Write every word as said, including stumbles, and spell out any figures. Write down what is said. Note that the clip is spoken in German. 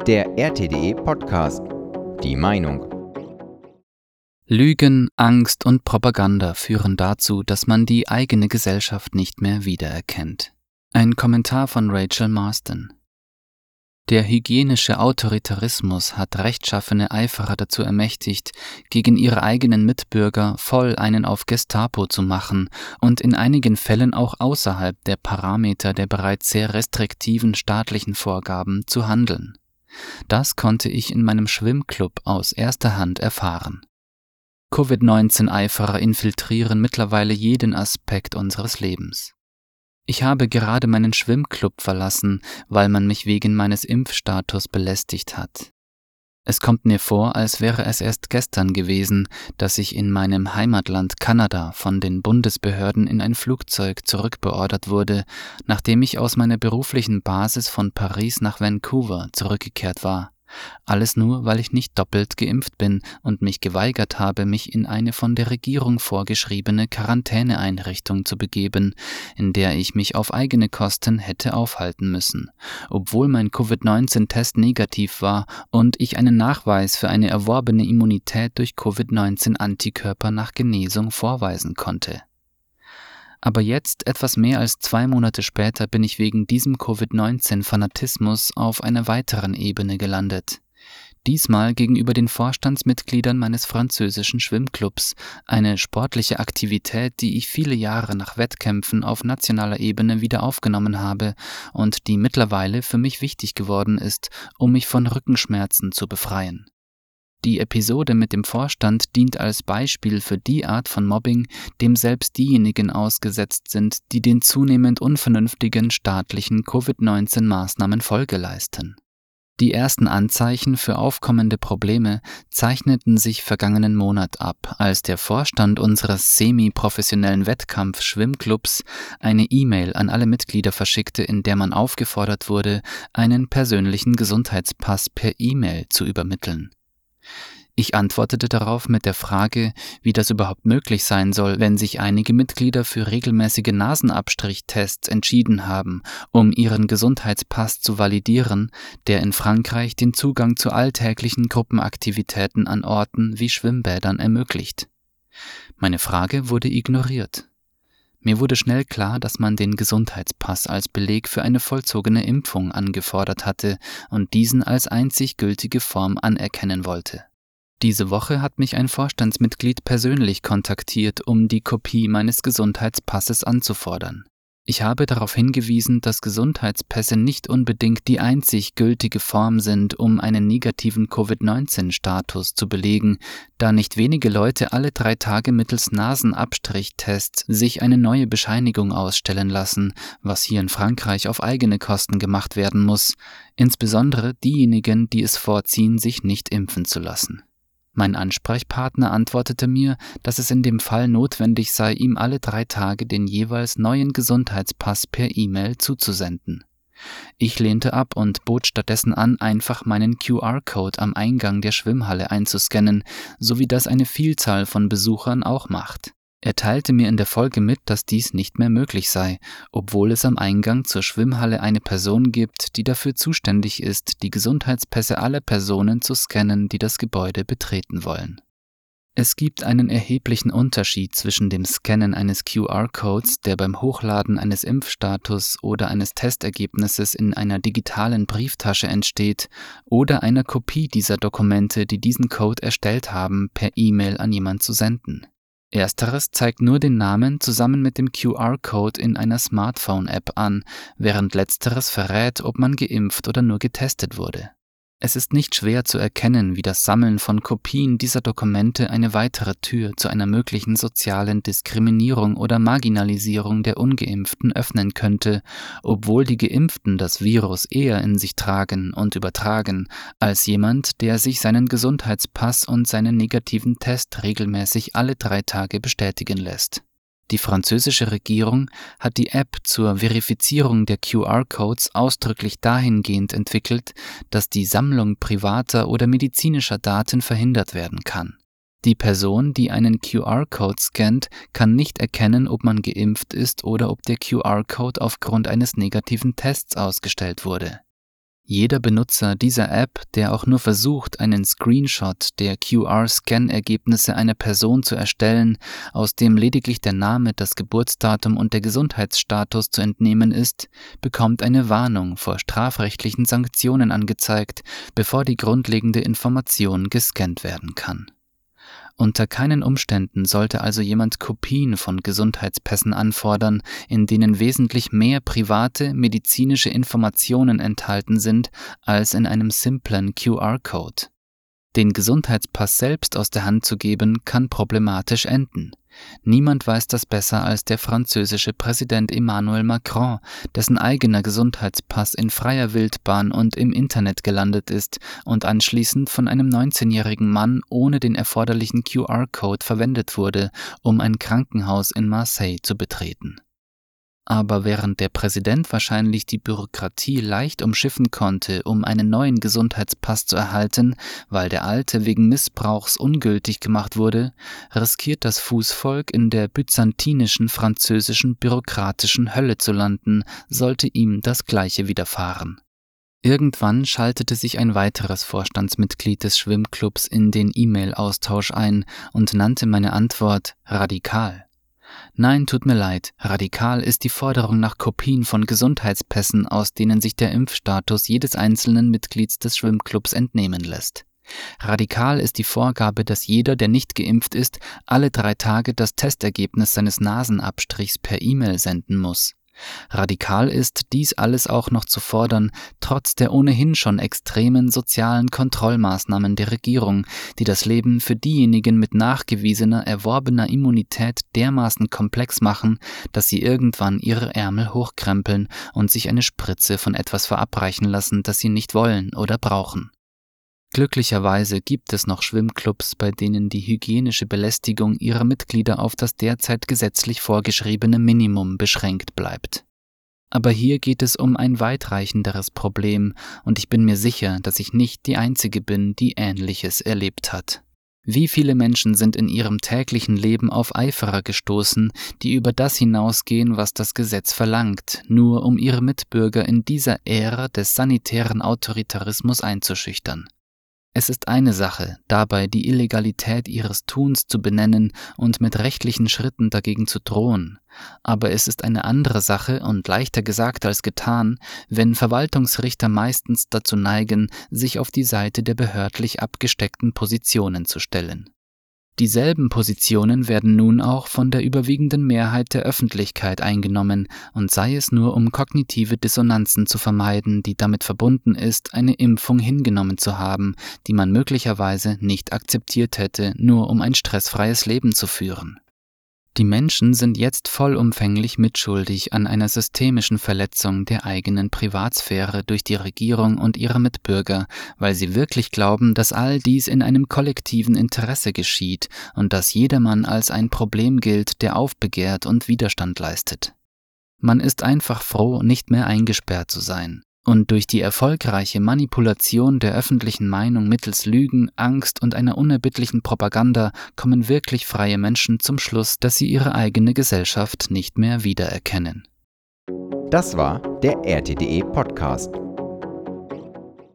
Der R T D E Podcast. Die Meinung. Lügen, Angst und Propaganda führen dazu, dass man die eigene Gesellschaft nicht mehr wiedererkennt. Ein Kommentar von Rachel Marston. Der hygienische Autoritarismus hat rechtschaffene Eiferer dazu ermächtigt, gegen ihre eigenen Mitbürger voll einen auf Gestapo zu machen und in einigen Fällen auch außerhalb der Parameter der bereits sehr restriktiven staatlichen Vorgaben zu handeln. Das konnte ich in meinem Schwimmclub aus erster Hand erfahren. Covid neunzehn Eiferer infiltrieren mittlerweile jeden Aspekt unseres Lebens. Ich habe gerade meinen Schwimmclub verlassen, weil man mich wegen meines Impfstatus belästigt hat. Es kommt mir vor, als wäre es erst gestern gewesen, dass ich in meinem Heimatland Kanada von den Bundesbehörden in ein Flugzeug zurückbeordert wurde, nachdem ich aus meiner beruflichen Basis von Paris nach Vancouver zurückgekehrt war. Alles nur, weil ich nicht doppelt geimpft bin und mich geweigert habe, mich in eine von der Regierung vorgeschriebene Quarantäneeinrichtung zu begeben, in der ich mich auf eigene Kosten hätte aufhalten müssen, obwohl mein Covid neunzehn Test negativ war und ich einen Nachweis für eine erworbene Immunität durch Covid neunzehn Antikörper nach Genesung vorweisen konnte. Aber jetzt, etwas mehr als zwei Monate später, bin ich wegen diesem Covid neunzehn Fanatismus auf einer weiteren Ebene gelandet. Diesmal gegenüber den Vorstandsmitgliedern meines französischen Schwimmclubs, eine sportliche Aktivität, die ich viele Jahre nach Wettkämpfen auf nationaler Ebene wieder aufgenommen habe und die mittlerweile für mich wichtig geworden ist, um mich von Rückenschmerzen zu befreien. Die Episode mit dem Vorstand dient als Beispiel für die Art von Mobbing, dem selbst diejenigen ausgesetzt sind, die den zunehmend unvernünftigen staatlichen Covid neunzehn Maßnahmen Folge leisten. Die ersten Anzeichen für aufkommende Probleme zeichneten sich vergangenen Monat ab, als der Vorstand unseres semi-professionellen Wettkampf-Schwimmclubs eine E-Mail an alle Mitglieder verschickte, in der man aufgefordert wurde, einen persönlichen Gesundheitspass per E-Mail zu übermitteln. Ich antwortete darauf mit der Frage, wie das überhaupt möglich sein soll, wenn sich einige Mitglieder für regelmäßige Nasenabstrichtests entschieden haben, um ihren Gesundheitspass zu validieren, der in Frankreich den Zugang zu alltäglichen Gruppenaktivitäten an Orten wie Schwimmbädern ermöglicht. Meine Frage wurde ignoriert. Mir wurde schnell klar, dass man den Gesundheitspass als Beleg für eine vollzogene Impfung angefordert hatte und diesen als einzig gültige Form anerkennen wollte. Diese Woche hat mich ein Vorstandsmitglied persönlich kontaktiert, um die Kopie meines Gesundheitspasses anzufordern. Ich habe darauf hingewiesen, dass Gesundheitspässe nicht unbedingt die einzig gültige Form sind, um einen negativen Covid neunzehn Status zu belegen, da nicht wenige Leute alle drei Tage mittels Nasenabstrichtests sich eine neue Bescheinigung ausstellen lassen, was hier in Frankreich auf eigene Kosten gemacht werden muss, insbesondere diejenigen, die es vorziehen, sich nicht impfen zu lassen. Mein Ansprechpartner antwortete mir, dass es in dem Fall notwendig sei, ihm alle drei Tage den jeweils neuen Gesundheitspass per E-Mail zuzusenden. Ich lehnte ab und bot stattdessen an, einfach meinen Q R-Code am Eingang der Schwimmhalle einzuscannen, so wie das eine Vielzahl von Besuchern auch macht. Er teilte mir in der Folge mit, dass dies nicht mehr möglich sei, obwohl es am Eingang zur Schwimmhalle eine Person gibt, die dafür zuständig ist, die Gesundheitspässe aller Personen zu scannen, die das Gebäude betreten wollen. Es gibt einen erheblichen Unterschied zwischen dem Scannen eines Q R-Codes, der beim Hochladen eines Impfstatus oder eines Testergebnisses in einer digitalen Brieftasche entsteht, oder einer Kopie dieser Dokumente, die diesen Code erstellt haben, per E-Mail an jemand zu senden. Ersteres zeigt nur den Namen zusammen mit dem Q R-Code in einer Smartphone-App an, während letzteres verrät, ob man geimpft oder nur getestet wurde. Es ist nicht schwer zu erkennen, wie das Sammeln von Kopien dieser Dokumente eine weitere Tür zu einer möglichen sozialen Diskriminierung oder Marginalisierung der Ungeimpften öffnen könnte, obwohl die Geimpften das Virus eher in sich tragen und übertragen, als jemand, der sich seinen Gesundheitspass und seinen negativen Test regelmäßig alle drei Tage bestätigen lässt. Die französische Regierung hat die App zur Verifizierung der Q R-Codes ausdrücklich dahingehend entwickelt, dass die Sammlung privater oder medizinischer Daten verhindert werden kann. Die Person, die einen Q R-Code scannt, kann nicht erkennen, ob man geimpft ist oder ob der Q R-Code aufgrund eines negativen Tests ausgestellt wurde. Jeder Benutzer dieser App, der auch nur versucht, einen Screenshot der Q R-Scan-Ergebnisse einer Person zu erstellen, aus dem lediglich der Name, das Geburtsdatum und der Gesundheitsstatus zu entnehmen ist, bekommt eine Warnung vor strafrechtlichen Sanktionen angezeigt, bevor die grundlegende Information gescannt werden kann. Unter keinen Umständen sollte also jemand Kopien von Gesundheitspässen anfordern, in denen wesentlich mehr private medizinische Informationen enthalten sind als in einem simplen Q R-Code. Den Gesundheitspass selbst aus der Hand zu geben, kann problematisch enden. Niemand weiß das besser als der französische Präsident Emmanuel Macron, dessen eigener Gesundheitspass in freier Wildbahn und im Internet gelandet ist und anschließend von einem neunzehnjährigen Mann ohne den erforderlichen Q R-Code verwendet wurde, um ein Krankenhaus in Marseille zu betreten. Aber während der Präsident wahrscheinlich die Bürokratie leicht umschiffen konnte, um einen neuen Gesundheitspass zu erhalten, weil der alte wegen Missbrauchs ungültig gemacht wurde, riskiert das Fußvolk in der byzantinischen französischen bürokratischen Hölle zu landen, sollte ihm das Gleiche widerfahren. Irgendwann schaltete sich ein weiteres Vorstandsmitglied des Schwimmclubs in den E-Mail-Austausch ein und nannte meine Antwort radikal. Nein, tut mir leid, radikal ist die Forderung nach Kopien von Gesundheitspässen, aus denen sich der Impfstatus jedes einzelnen Mitglieds des Schwimmclubs entnehmen lässt. Radikal ist die Vorgabe, dass jeder, der nicht geimpft ist, alle drei Tage das Testergebnis seines Nasenabstrichs per E-Mail senden muss. Radikal ist, dies alles auch noch zu fordern, trotz der ohnehin schon extremen sozialen Kontrollmaßnahmen der Regierung, die das Leben für diejenigen mit nachgewiesener, erworbener Immunität dermaßen komplex machen, dass sie irgendwann ihre Ärmel hochkrempeln und sich eine Spritze von etwas verabreichen lassen, das sie nicht wollen oder brauchen. Glücklicherweise gibt es noch Schwimmclubs, bei denen die hygienische Belästigung ihrer Mitglieder auf das derzeit gesetzlich vorgeschriebene Minimum beschränkt bleibt. Aber hier geht es um ein weitreichenderes Problem und ich bin mir sicher, dass ich nicht die Einzige bin, die Ähnliches erlebt hat. Wie viele Menschen sind in ihrem täglichen Leben auf Eiferer gestoßen, die über das hinausgehen, was das Gesetz verlangt, nur um ihre Mitbürger in dieser Ära des sanitären Autoritarismus einzuschüchtern. Es ist eine Sache, dabei die Illegalität ihres Tuns zu benennen und mit rechtlichen Schritten dagegen zu drohen. Aber es ist eine andere Sache und leichter gesagt als getan, wenn Verwaltungsrichter meistens dazu neigen, sich auf die Seite der behördlich abgesteckten Positionen zu stellen. Dieselben Positionen werden nun auch von der überwiegenden Mehrheit der Öffentlichkeit eingenommen, und sei es nur, um kognitive Dissonanzen zu vermeiden, die damit verbunden ist, eine Impfung hingenommen zu haben, die man möglicherweise nicht akzeptiert hätte, nur um ein stressfreies Leben zu führen. Die Menschen sind jetzt vollumfänglich mitschuldig an einer systemischen Verletzung der eigenen Privatsphäre durch die Regierung und ihre Mitbürger, weil sie wirklich glauben, dass all dies in einem kollektiven Interesse geschieht und dass jedermann als ein Problem gilt, der aufbegehrt und Widerstand leistet. Man ist einfach froh, nicht mehr eingesperrt zu sein. Und durch die erfolgreiche Manipulation der öffentlichen Meinung mittels Lügen, Angst und einer unerbittlichen Propaganda kommen wirklich freie Menschen zum Schluss, dass sie ihre eigene Gesellschaft nicht mehr wiedererkennen. Das war der R T D E Podcast.